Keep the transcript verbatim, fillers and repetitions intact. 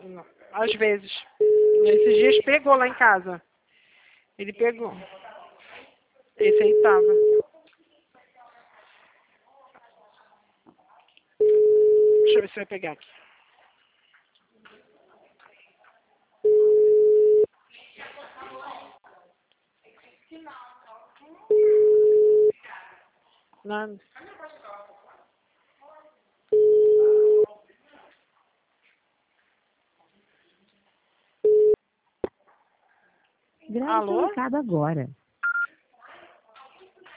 Não. Às vezes. Esses dias pegou lá em casa. Ele pegou. Esse aí tava. Deixa eu ver se vai pegar aqui. Nada. Grave seu Alô? recado agora.